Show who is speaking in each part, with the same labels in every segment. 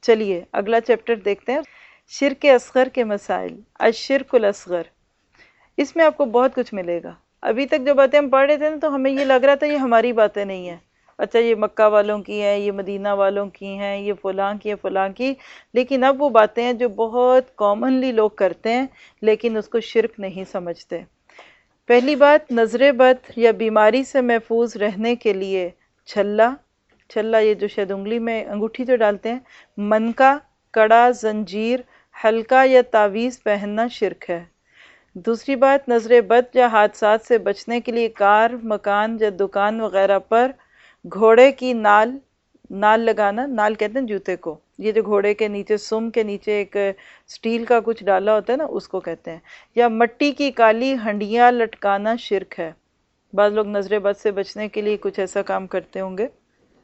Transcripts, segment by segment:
Speaker 1: چلیے اگلا چیپٹر دیکھتے ہیں، شرک اصغر کے مسائل، الشرک الاصغر۔ اس میں آپ کو بہت کچھ ملے گا۔ ابھی تک جو باتیں ہم پڑھ رہے تھے نا تو ہمیں یہ لگ رہا تھا یہ ہماری باتیں نہیں ہیں، اچھا یہ مکہ والوں کی ہیں، یہ مدینہ والوں کی ہیں، یہ فلاں کی ہے فلاں کی، لیکن اب وہ باتیں ہیں جو بہت کامنلی لوگ کرتے ہیں لیکن اس کو شرک نہیں سمجھتے۔ پہلی بات، نظر بد یا بیماری سے محفوظ رہنے کے لیے چھلا یہ جو شاید انگلی میں انگوٹھی جو ڈالتے ہیں، منکا، کڑا، زنجیر، حلقہ یا تعویذ پہننا شرک ہے۔ دوسری بات، نظر بد یا حادثات سے بچنے کے لیے کار، مکان یا دکان وغیرہ پر گھوڑے کی نال لگانا، نال کہتے ہیں جوتے کو، یہ جو گھوڑے کے نیچے سم کے نیچے ایک سٹیل کا کچھ ڈالا ہوتا ہے نا اس کو کہتے ہیں، یا مٹی کی کالی ہنڈیاں لٹکانا شرک ہے۔ بعض لوگ نظر بد سے بچنے کے لیے کچھ ایسا کام کرتے ہوں گے۔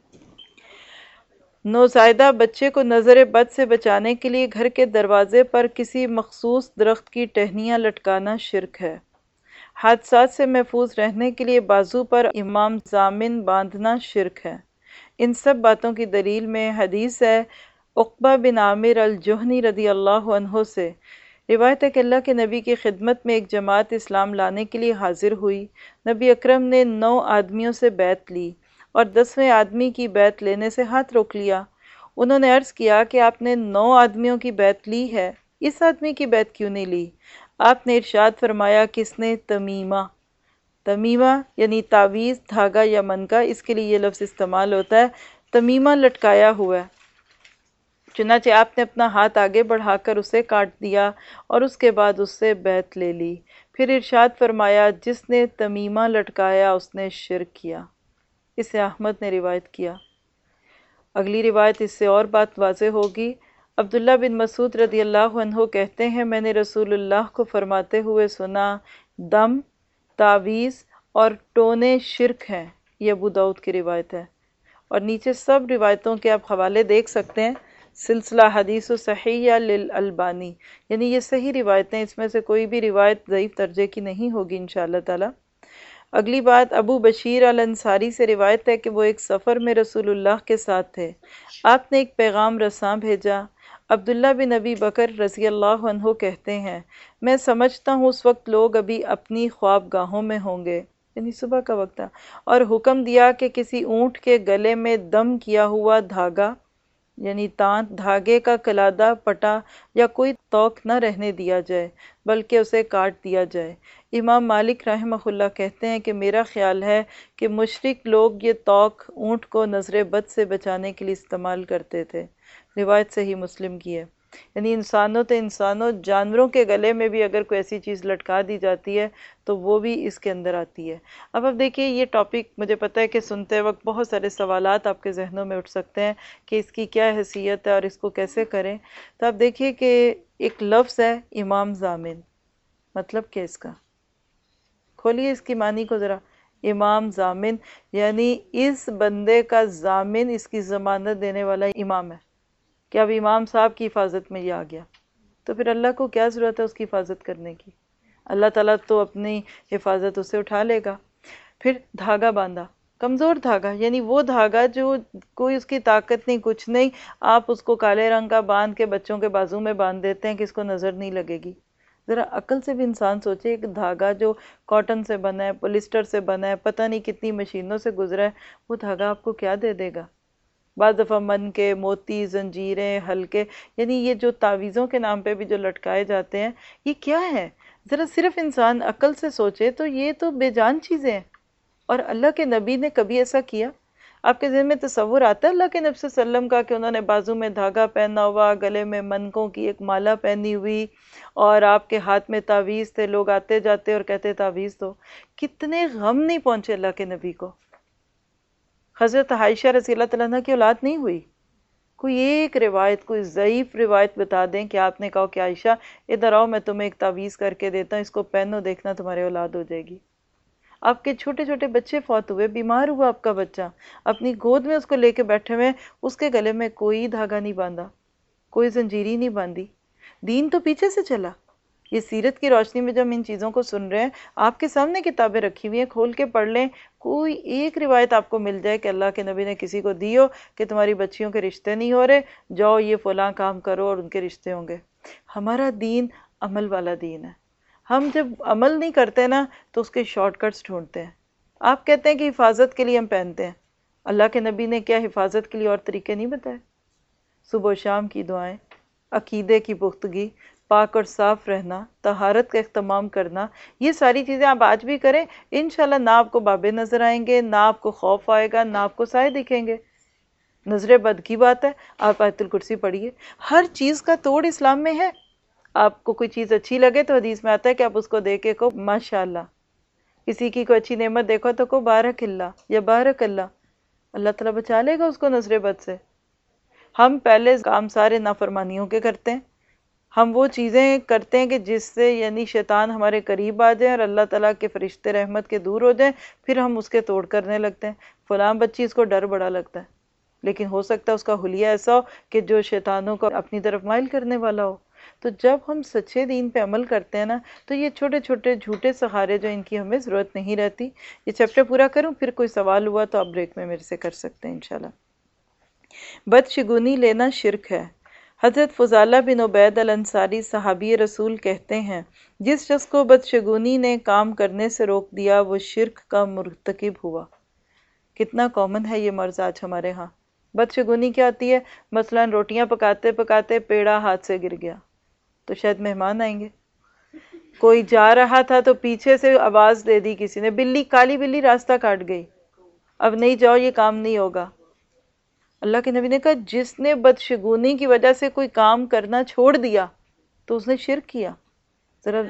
Speaker 1: نوزائیدہ بچے کو نظر بد سے بچانے کے لیے گھر کے دروازے پر کسی مخصوص درخت کی ٹہنیاں لٹکانا شرک ہے۔ حادثات سے محفوظ رہنے کے لیے بازو پر امام ضامن باندھنا شرک ہے۔ ان سب باتوں کی دلیل میں حدیث ہے عقبہ بن عامر الجہنی رضی اللہ عنہ سے، روایت ہے کہ اللہ کے نبی کی خدمت میں ایک جماعت اسلام لانے کے لیے حاضر ہوئی۔ نبی اکرم نے 9 آدمیوں سے بیعت لی اور 10ویں آدمی کی بیعت لینے سے ہاتھ روک لیا۔ انہوں نے عرض کیا کہ آپ نے 9 آدمیوں کی بیعت لی ہے، اس آدمی کی بیعت کیوں نہیں لی؟ آپ نے ارشاد فرمایا کس نے تمیمہ یعنی تعویذ، دھاگا یا منکا، اس کے لیے یہ لفظ استعمال ہوتا ہے، تمیمہ لٹکایا ہوا ہے۔ چنانچہ آپ نے اپنا ہاتھ آگے بڑھا کر اسے کاٹ دیا اور اس کے بعد اس سے بیعت لے لی۔ پھر ارشاد فرمایا جس نے تمیمہ لٹکایا اس نے شرک کیا۔ اسے احمد نے روایت کیا۔ اگلی روایت اس سے اور بات واضح ہوگی۔ عبداللہ بن مسعود رضی اللہ عنہ کہتے ہیں میں نے رسول اللہ کو فرماتے ہوئے سنا، دم، تعویذ اور ٹونے شرک ہیں۔ یہ ابو داؤد کی روایت ہے، اور نیچے سب روایتوں کے آپ حوالے دیکھ سکتے ہیں، سلسلہ حدیث صحیحہ للالبانی، یعنی یہ صحیح روایتیں، اس میں سے کوئی بھی روایت ضعیف درجے کی نہیں ہوگی انشاءاللہ تعالی۔ اگلی بات، ابو بشیر الانصاری سے روایت ہے کہ وہ ایک سفر میں رسول اللہ کے ساتھ تھے۔ آپ نے ایک پیغام رساں بھیجا۔ عبداللہ بن ابی بکر رضی اللہ عنہ کہتے ہیں میں سمجھتا ہوں اس وقت لوگ ابھی اپنی خواب گاہوں میں ہوں گے، یعنی صبح کا وقت تھا، اور حکم دیا کہ کسی اونٹ کے گلے میں دم کیا ہوا دھاگا یعنی تانت، دھاگے کا قلادہ، پٹا یا کوئی توق نہ رہنے دیا جائے بلکہ اسے کاٹ دیا جائے۔ امام مالک رحمہ اللہ کہتے ہیں کہ میرا خیال ہے کہ مشرک لوگ یہ توق اونٹ کو نظر بد سے بچانے کے لیے استعمال کرتے تھے۔ روایت صحیح مسلم کی ہے، یعنی انسانوں جانوروں کے گلے میں بھی اگر کوئی ایسی چیز لٹکا دی جاتی ہے تو وہ بھی اس کے اندر آتی ہے۔ اب دیکھیے یہ ٹاپک مجھے پتہ ہے کہ سنتے وقت بہت سارے سوالات آپ کے ذہنوں میں اٹھ سکتے ہیں کہ اس کی کیا حیثیت ہے اور اس کو کیسے کریں۔ تو آپ دیکھیے کہ ایک لفظ ہے امام ضامن، مطلب کیا اس کا؟ کھولیے اس کی معنی کو ذرا۔ امام ضامن یعنی اس بندے کا ضامن، اس کی ضمانت دینے والا امام ہے کہ اب امام صاحب کی حفاظت میں یہ آ گیا، تو پھر اللہ کو کیا ضرورت ہے اس کی حفاظت کرنے کی؟ اللہ تعالیٰ تو اپنی حفاظت اسے اٹھا لے گا۔ پھر دھاگا باندھا، کمزور دھاگا، یعنی وہ دھاگا جو کوئی اس کی طاقت نہیں، کچھ نہیں، آپ اس کو کالے رنگ کا باندھ کے بچوں کے بازو میں باندھ دیتے ہیں کہ اس کو نظر نہیں لگے گی۔ ذرا عقل سے بھی انسان سوچے، ایک دھاگا جو کاٹن سے بنا ہے، پولیسٹر سے بنا ہے، پتہ نہیں کتنی مشینوں سے گزرا ہے، وہ دھاگا آپ کو کیا دے دے گا؟ بعض دفعہ من کے موتی، زنجیریں، حلقے، یعنی یہ جو تعویذوں کے نام پہ بھی جو لٹکائے جاتے ہیں، یہ کیا ہے؟ ذرا صرف انسان عقل سے سوچے تو یہ تو بے جان چیزیں ہیں، اور اللہ کے نبی نے کبھی ایسا کیا؟ آپ کے ذہن میں تصور آتا ہے اللہ کے نبی صلی اللہ علیہ وسلم کا کہ انہوں نے بازو میں دھاگا پہنا ہوا، گلے میں منکوں کی ایک مالا پہنی ہوئی، اور آپ کے ہاتھ میں تعویذ تھے، لوگ آتے جاتے اور کہتے تعویذ دو؟ کتنے غم نہیں پہنچے اللہ کے نبی کو؟ حضرت عائشہ رضی اللہ تعالیٰ عنہ کی اولاد نہیں ہوئی؟ کوئی ایک روایت، کوئی ضعیف روایت بتا دیں کہ آپ نے کہا کہ عائشہ ادھر آؤ میں تمہیں ایک تعویذ کر کے دیتا ہوں، اس کو پہنو، دیکھنا تمہارے اولاد ہو جائے گی۔ آپ کے چھوٹے چھوٹے بچے فوت ہوئے، بیمار ہوا آپ کا بچہ، اپنی گود میں اس کو لے کے بیٹھے ہوئے، اس کے گلے میں کوئی دھاگا نہیں باندھا، کوئی زنجیری نہیں باندھی، دین تو پیچھے سے چلا۔ یہ سیرت کی روشنی میں جب ہم ان چیزوں کو سن رہے ہیں، آپ کے سامنے کتابیں رکھی ہوئی ہیں، کھول کے پڑھ لیں، کوئی ایک روایت آپ کو مل جائے کہ اللہ کے نبی نے کسی کو دی ہو کہ تمہاری بچیوں کے رشتے نہیں ہو رہے، جاؤ یہ فلاں کام کرو اور ان کے رشتے ہوں گے۔ ہمارا دین عمل والا دین ہے۔ ہم جب عمل نہیں کرتے نا تو اس کے شارٹ کٹس ڈھونڈتے ہیں۔ آپ کہتے ہیں کہ حفاظت کے لیے ہم پہنتے ہیں، اللہ کے نبی نے کیا حفاظت کے لیے اور طریقے نہیں بتائے؟ صبح و شام کی دعائیں، عقیدے کی پختگی، پاک اور صاف رہنا، طہارت کا اہتمام کرنا، یہ ساری چیزیں آپ آج بھی کریں، انشاءاللہ نہ آپ کو بابے نظر آئیں گے، نہ آپ کو خوف آئے گا، نہ آپ کو سائے دکھیں گے۔ نظر بد کی بات ہے، آپ آیت الکرسی پڑھیے۔ ہر چیز کا توڑ اسلام میں ہے۔ آپ کو کوئی چیز اچھی لگے تو حدیث میں آتا ہے کہ آپ اس کو دیکھ کے کہو ماشاءاللہ۔ کسی کی کوئی اچھی نعمت دیکھو تو کہو بارک اللہ یا بارک اللہ، اللہ تعالیٰ بچا لے گا اس کو نظر بد سے۔ ہم پہلے کام سارے نافرمانیوں کے کرتے ہیں، ہم وہ چیزیں کرتے ہیں کہ جس سے یعنی شیطان ہمارے قریب آ جائے اور اللہ تعالیٰ کے فرشتے رحمت کے دور ہو جائیں، پھر ہم اس کے توڑ کرنے لگتے ہیں۔ فلاں بچی اس کو ڈر بڑا لگتا ہے، لیکن ہو سکتا ہے اس کا حلیہ ایسا ہو کہ جو شیطانوں کو اپنی طرف مائل کرنے والا ہو۔ تو جب ہم سچے دین پہ عمل کرتے ہیں نا تو یہ چھوٹے چھوٹے جھوٹے سہارے جو ان کی ہمیں ضرورت نہیں رہتی۔ یہ چیپٹر پورا کروں، پھر کوئی سوال ہوا تو آپ بریک میں میرے سے کر سکتے ہیں انشاءاللہ۔ بدشگونی لینا شرک ہے۔ حضرت فضالہ بن عبید الانصاری صحابی رسول کہتے ہیں، جس شخص کو بدشگونی نے کام کرنے سے روک دیا وہ شرک کا مرتکب ہوا۔ کتنا کامن ہے یہ مرض آج ہمارے ہاں۔ بدشگونی کیا آتی ہے؟ مثلا روٹیاں پکاتے پکاتے پیڑا ہاتھ سے گر گیا تو شاید مہمان آئیں گے۔ کوئی جا رہا تھا تو پیچھے سے آواز دے دی کسی نے، بلی، کالی بلی راستہ کاٹ گئی، اب نہیں جاؤ یہ کام نہیں ہوگا۔ اللہ کے نبی نے کہا جس نے بدشگونی کی وجہ سے کوئی کام کرنا چھوڑ دیا تو اس نے شرک کیا۔ ذرا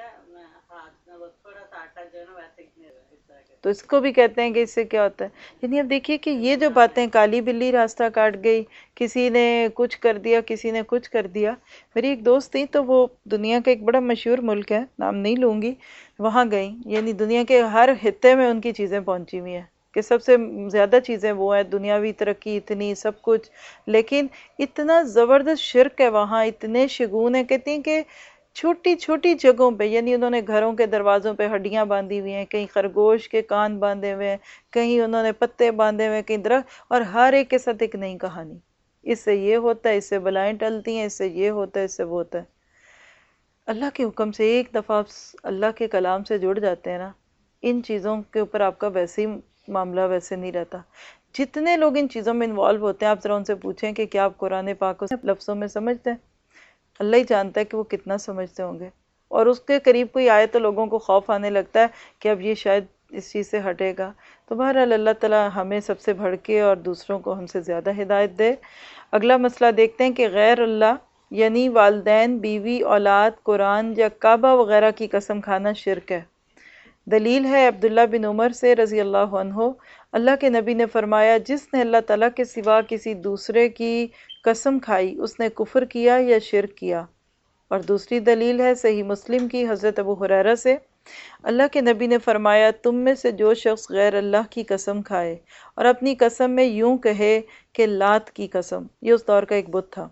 Speaker 1: تو اس کو بھی کہتے ہیں کہ اس سے کیا ہوتا ہے، یعنی اب دیکھیے کہ یہ جو باتیں، کالی بلی راستہ کاٹ گئی، کسی نے کچھ کر دیا، کسی نے کچھ کر دیا۔ میری ایک دوست تھی تو وہ دنیا کا ایک بڑا مشہور ملک ہے، نام نہیں لوں گی، وہاں گئی، یعنی دنیا کے ہر خطے میں ان کی چیزیں پہنچی ہوئی ہیں کہ سب سے زیادہ چیزیں وہ ہیں، دنیاوی ترقی اتنی سب کچھ، لیکن اتنا زبردست شرک ہے وہاں، اتنے شگون ہیں، کہتی ہیں کہ چھوٹی چھوٹی جگہوں پہ، یعنی انہوں نے گھروں کے دروازوں پہ ہڈیاں باندھی ہوئی ہیں، کہیں خرگوش کے کان باندھے ہوئے ہیں، کہیں انہوں نے پتے باندھے ہوئے ہیں، کہیں درخت، اور ہر ایک کے ساتھ ایک نئی کہانی، اس سے یہ ہوتا ہے، اس سے بلائیں ٹلتی ہیں، اس سے یہ ہوتا ہے، اس سے وہ ہوتا ہے۔ اللہ کے حکم سے ایک دفعہ آپ اللہ کے کلام سے جڑ جاتے ہیں نا، ان چیزوں کے اوپر آپ کا ویسے ہی معاملہ ویسے نہیں رہتا۔ جتنے لوگ ان چیزوں میں انوالو ہوتے ہیں، آپ ذرا ان سے پوچھیں کہ کیا آپ قرآن پاک کو لفظوں میں سمجھتے ہیں؟ اللہ ہی جانتا ہے کہ وہ کتنا سمجھتے ہوں گے، اور اس کے قریب کوئی آئے تو لوگوں کو خوف آنے لگتا ہے کہ اب یہ شاید اس چیز سے ہٹے گا۔ تو بہرحال اللہ تعالیٰ ہمیں سب سے بڑھ کے اور دوسروں کو ہم سے زیادہ ہدایت دے۔ اگلا مسئلہ دیکھتے ہیں کہ غیر اللہ یعنی والدین، بیوی، اولاد، قرآن یا کعبہ وغیرہ کی قسم کھانا شرک ہے۔ دلیل ہے عبداللہ بن عمر سے رضی اللہ عنہ، اللہ کے نبی نے فرمایا جس نے اللہ تعالیٰ کے سوا کسی دوسرے کی قسم کھائی اس نے کفر کیا یا شرک کیا۔ اور دوسری دلیل ہے صحیح مسلم کی حضرت ابو ہریرہ سے، اللہ کے نبی نے فرمایا تم میں سے جو شخص غیر اللہ کی قسم کھائے اور اپنی قسم میں یوں کہے کہ لات کی قسم، یہ اس دور کا ایک بت تھا،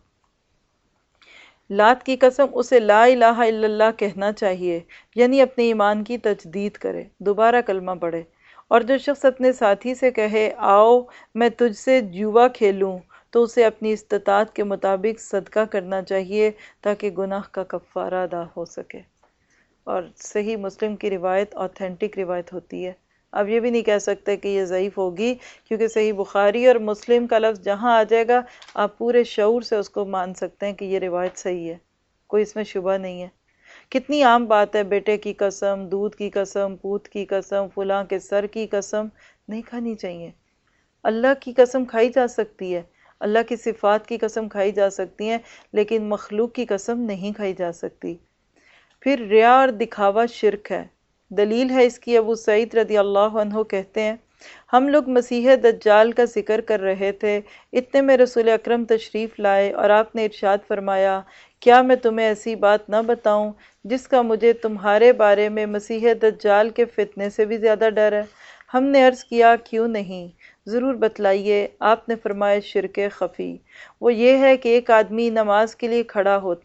Speaker 1: لات کی قسم، اسے لا الہ الا اللہ کہنا چاہیے، یعنی اپنے ایمان کی تجدید کرے، دوبارہ کلمہ پڑھے۔ اور جو شخص اپنے ساتھی سے کہے آؤ میں تجھ سے جوا کھیلوں تو اسے اپنی استطاعت کے مطابق صدقہ کرنا چاہیے تاکہ گناہ کا کفارہ ادا ہو سکے۔ اور صحیح مسلم کی روایت آتھینٹک روایت ہوتی ہے، اب یہ بھی نہیں کہہ سکتے کہ یہ ضعیف ہوگی، کیونکہ صحیح بخاری اور مسلم کا لفظ جہاں آ جائے گا آپ پورے شعور سے اس کو مان سکتے ہیں کہ یہ روایت صحیح ہے، کوئی اس میں شبہ نہیں ہے۔ کتنی عام بات ہے، بیٹے کی قسم، دودھ کی قسم، پوت کی قسم، فلاں کے سر کی قسم نہیں کھانی چاہیے۔ اللہ کی قسم کھائی جا سکتی ہے، اللہ کی صفات کی قسم کھائی جا سکتی ہیں، لیکن مخلوق کی قسم نہیں کھائی جا سکتی۔ پھر ریا اور دکھاوا شرک ہے۔ دلیل ہے اس کی ابو سعید رضی اللہ عنہ کہتے ہیں ہم لوگ مسیح دجال کا ذکر کر رہے تھے، اتنے میں رسول اکرم تشریف لائے اور آپ نے ارشاد فرمایا کیا میں تمہیں ایسی بات نہ بتاؤں جس کا مجھے تمہارے بارے میں مسیح دجال کے فتنے سے بھی زیادہ ڈر ہے؟ ہم نے عرض کیا کیوں نہیں، ضرور بتلائیے۔ آپ نے فرمایا شرک خفی، وہ یہ ہے کہ ایک آدمی نماز کے لیے کھڑا ہوتا ہے،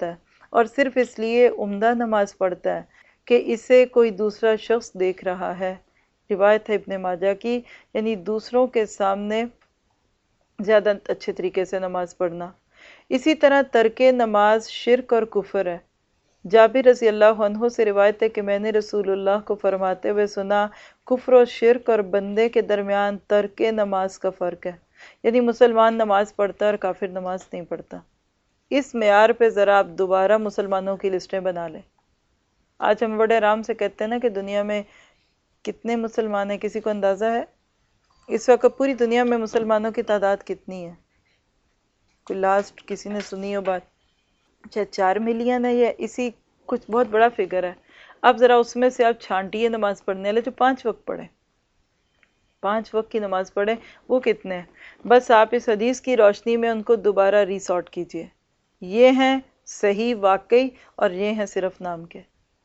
Speaker 1: اور صرف اس لیے عمدہ نماز پڑھتا ہے کہ اسے کوئی دوسرا شخص دیکھ رہا ہے۔ روایت ہے ابن ماجہ کی، یعنی دوسروں کے سامنے زیادہ اچھے طریقے سے نماز پڑھنا۔ اسی طرح ترک نماز شرک اور کفر ہے۔ جابر رضی اللہ عنہ سے روایت ہے کہ میں نے رسول اللہ کو فرماتے ہوئے سنا، کفر و شرک اور بندے کے درمیان ترک نماز کا فرق ہے، یعنی مسلمان نماز پڑھتا ہے اور کافر نماز نہیں پڑھتا۔ اس معیار پہ ذرا آپ دوبارہ مسلمانوں کی لسٹیں بنا لیں۔ آج ہم بڑے آرام سے کہتے ہیں نا کہ دنیا میں کتنے مسلمان ہیں، کسی کو اندازہ ہے؟ اس وقت پوری دنیا میں مسلمانوں کی تعداد کتنی ہے؟ کوئی لاسٹ کسی نے سنی ہو بات؟ اچھا 4 ملین ہے، یا اسی کچھ بہت بڑا فگر ہے۔ اب ذرا اس میں سے آپ چھانٹیے نماز پڑھنے والے جو 5 وقت پڑھیں، 5 وقت کی نماز پڑھیں، وہ کتنے ہیں؟ بس آپ اس حدیث کی روشنی میں ان کو دوبارہ ری سارٹ کیجئے۔ یہ ہیں صحیح واقعی اور یہ ہیں صرف نام کے۔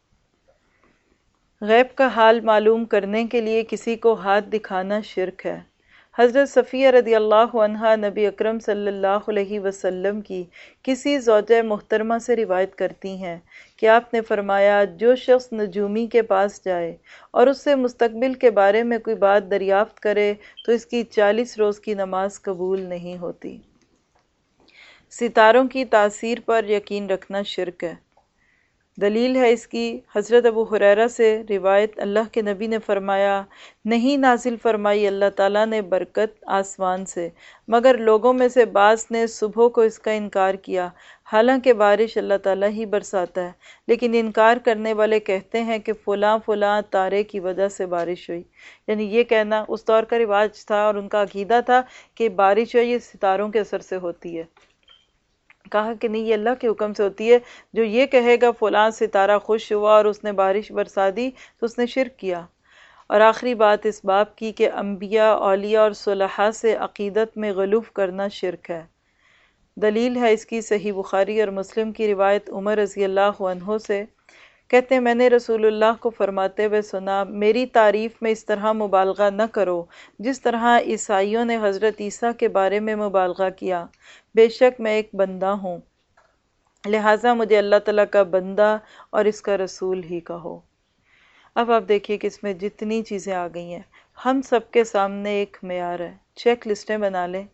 Speaker 1: غیب کا حال معلوم کرنے کے لیے کسی کو ہاتھ دکھانا شرک ہے۔ حضرت صفیہ رضی اللہ عنہا نبی اکرم صلی اللہ علیہ وسلم کی کسی زوجہ محترمہ سے روایت کرتی ہیں کہ آپ نے فرمایا، جو شخص نجومی کے پاس جائے اور اس سے مستقبل کے بارے میں کوئی بات دریافت کرے تو اس کی 40 روز کی نماز قبول نہیں ہوتی۔ ستاروں کی تاثیر پر یقین رکھنا شرک ہے۔ دلیل ہے اس کی حضرت ابو ہریرہ سے روایت، اللہ کے نبی نے فرمایا، نہیں نازل فرمائی اللہ تعالیٰ نے برکت آسمان سے، مگر لوگوں میں سے بعض نے صبح کو اس کا انکار کیا، حالانکہ بارش اللہ تعالیٰ ہی برساتا ہے، لیکن انکار کرنے والے کہتے ہیں کہ فلاں فلاں تارے کی وجہ سے بارش ہوئی۔ یعنی یہ کہنا اس دور کا رواج تھا اور ان کا عقیدہ تھا کہ بارش جو ہے یہ ستاروں کے اثر سے ہوتی ہے۔ کہا کہ نہیں، یہ اللہ کے حکم سے ہوتی ہے۔ جو یہ کہے گا فلاں ستارہ خوش ہوا اور اس نے بارش برسا دی تو اس نے شرک کیا۔ اور آخری بات اس باب کی کہ انبیاء، اولیاء اور صلحاء سے عقیدت میں غلو کرنا شرک ہے۔ دلیل ہے اس کی صحیح بخاری اور مسلم کی روایت، عمر رضی اللہ عنہ سے کہتے ہیں، میں نے رسول اللہ کو فرماتے ہوئے سنا، میری تعریف میں اس طرح مبالغہ نہ کرو جس طرح عیسائیوں نے حضرت عیسیٰ کے بارے میں مبالغہ کیا، بے شک میں ایک بندہ ہوں، لہٰذا مجھے اللہ تعالیٰ کا بندہ اور اس کا رسول ہی کہو۔ اب آپ دیکھیے کہ اس میں جتنی چیزیں آ گئی ہیں، ہم سب کے سامنے ایک معیار ہے، چیک لسٹیں بنا لیں،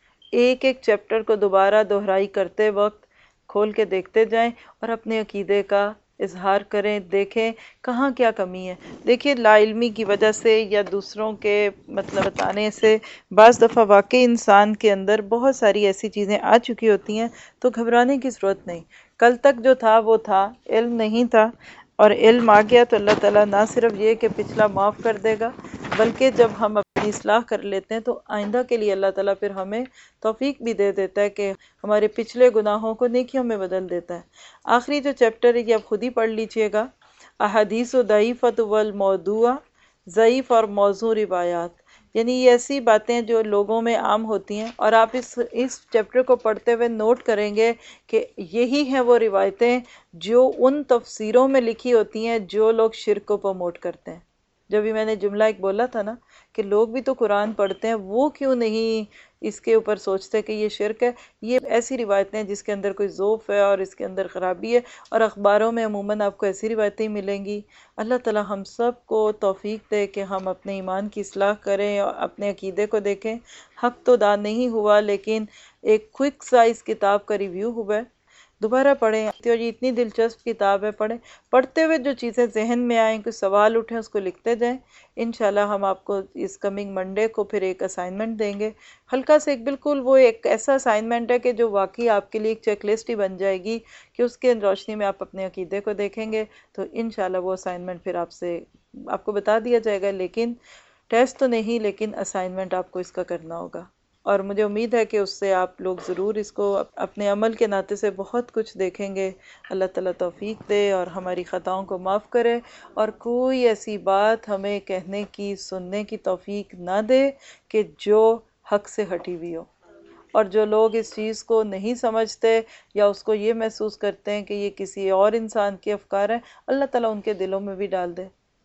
Speaker 1: ایک ایک چیپٹر کو دوبارہ دہرائی کرتے وقت کھول کے دیکھتے جائیں اور اپنے عقیدے کا اظہار کریں، دیکھیں کہاں کیا کمی ہے۔ دیکھیے لا علمی کی وجہ سے یا دوسروں کے بتانے سے بعض دفعہ واقعی انسان کے اندر بہت ساری ایسی چیزیں آ چکی ہوتی ہیں تو گھبرانے کی ضرورت نہیں۔ کل تک جو تھا وہ تھا، علم نہیں تھا، اور علم آ گیا تو اللہ تعالیٰ نہ صرف یہ کہ پچھلا معاف کر دے گا، بلکہ جب ہم اپنی اصلاح کر لیتے ہیں تو آئندہ کے لیے اللہ تعالیٰ پھر ہمیں توفیق بھی دے دیتا ہے کہ ہمارے پچھلے گناہوں کو نیکیوں میں بدل دیتا ہے۔ آخری جو چیپٹر ہے یہ آپ خود ہی پڑھ لیجئے گا، احادیث ضعیفۃ والموضوع، ضعیف اور موضوع روایات، یعنی یہ ایسی باتیں جو لوگوں میں عام ہوتی ہیں، اور آپ اس چیپٹر کو پڑھتے ہوئے نوٹ کریں گے کہ یہی ہیں وہ روایتیں جو ان تفسیروں میں لکھی ہوتی ہیں جو لوگ شرک کو پروموٹ کرتے ہیں۔ جو بھی میں نے جملہ ایک بولا تھا نا کہ لوگ بھی تو قرآن پڑھتے ہیں، وہ کیوں نہیں اس کے اوپر سوچتے کہ یہ شرک ہے۔ یہ ایسی روایتیں جس کے اندر کوئی ذوف ہے اور اس کے اندر خرابی ہے، اور اخباروں میں عموماً آپ کو ایسی روایتیں ملیں گی۔ اللہ تعالیٰ ہم سب کو توفیق دے کہ ہم اپنے ایمان کی اصلاح کریں اور اپنے عقیدے کو دیکھیں۔ حق تو دان نہیں ہوا، لیکن ایک کوئک سا اس کتاب کا ریویو ہوا ہے، دوبارہ پڑھیں، اور یہ اتنی دلچسپ کتاب ہے، پڑھتے ہوئے جو چیزیں ذہن میں آئیں، کوئی سوال اٹھیں اس کو لکھتے جائیں۔ انشاءاللہ ہم آپ کو اس کمنگ منڈے کو پھر ایک اسائنمنٹ دیں گے، ہلکا سے بالکل وہ ایک ایسا اسائنمنٹ ہے کہ جو واقعی آپ کے لیے ایک چیک لسٹ ہی بن جائے گی کہ اس کے روشنی میں آپ اپنے عقیدے کو دیکھیں گے تو انشاءاللہ وہ اسائنمنٹ پھر آپ کو بتا دیا جائے گا، لیکن ٹیسٹ تو نہیں، لیکن اسائنمنٹ آپ کو اس کا کرنا ہوگا۔ اور مجھے امید ہے کہ اس سے آپ لوگ ضرور اس کو اپنے عمل کے ناطے سے بہت کچھ دیکھیں گے۔ اللہ تعالیٰ توفیق دے اور ہماری خطاؤں کو معاف کرے، اور کوئی ایسی بات ہمیں کہنے کی، سننے کی توفیق نہ دے کہ جو حق سے ہٹی ہوئی ہو۔ اور جو لوگ اس چیز کو نہیں سمجھتے یا اس کو یہ محسوس کرتے ہیں کہ یہ کسی اور انسان کے افکار ہیں، اللہ تعالیٰ ان کے دلوں میں بھی ڈال دے۔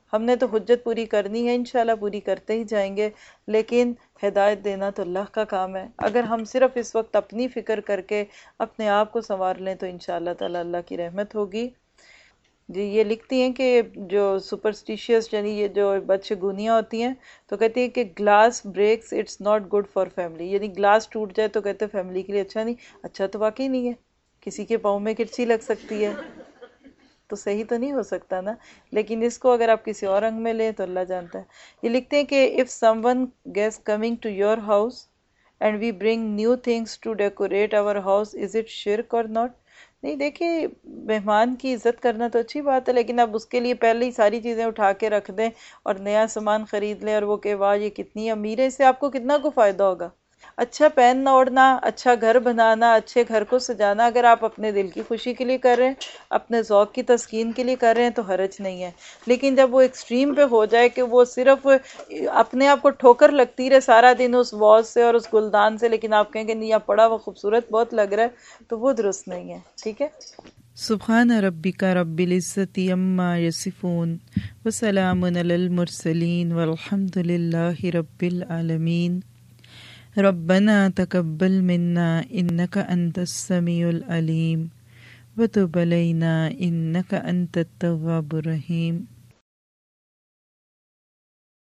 Speaker 1: ہم نے تو حجت پوری کرنی ہے، انشاءاللہ پوری کرتے ہی جائیں گے، لیکن ہدایت دینا تو اللہ کا کام ہے۔ اگر ہم صرف اس وقت اپنی فکر کر کے اپنے آپ کو سنوار لیں تو انشاءاللہ تعالی اللہ کی رحمت ہوگی۔ جی یہ لکھتی ہیں کہ جو سپرسٹیشیس یعنی یہ جو بدشگونیاں ہوتی ہیں تو کہتی ہیں کہ glass breaks it's not good for family, یعنی گلاس ٹوٹ جائے تو کہتے ہیں فیملی کے لیے اچھا نہیں۔ اچھا تو واقعی نہیں ہے، کسی کے پاؤں میں کرچی لگ سکتی ہے تو صحیح تو نہیں ہو سکتا نا، لیکن اس کو اگر آپ کسی اور رنگ میں لیں تو اللہ جانتا ہے۔ یہ لکھتے ہیں کہ if someone guest coming to your house and we bring new things to decorate our house, is it shirk or not؟ نہیں دیکھیں، مہمان کی عزت کرنا تو اچھی بات ہے، لیکن اب اس کے لیے پہلے ہی ساری چیزیں اٹھا کے رکھ دیں اور نیا سامان خرید لیں اور وہ کہ واہ یہ کتنی امیر ہے، اس سے آپ کو کتنا کو فائدہ ہوگا؟ اچھا پہننا اوڑھنا، اچھا گھر بنانا، اچھے گھر کو سجانا اگر آپ اپنے دل کی خوشی کے لیے کر رہے ہیں، اپنے ذوق کی تسکین کے لیے کر رہے ہیں تو حرج نہیں ہے، لیکن جب وہ ایکسٹریم پہ ہو جائے کہ وہ صرف اپنے آپ کو ٹھوکر لگتی رہے سارا دن اس واز سے اور اس گلدان سے، لیکن آپ کہیں گے نہیں آپ پڑا وہ خوبصورت بہت لگ رہا ہے، تو وہ درست نہیں ہے، ٹھیک ہے۔ سبحان ربک رب العزت عما یصفون وسلام علی المرسلین والحمد للہ رب العالمین۔ ربنا تقبل منا انك انت السميع العليم وتب علينا انك انت التواب الرحيم۔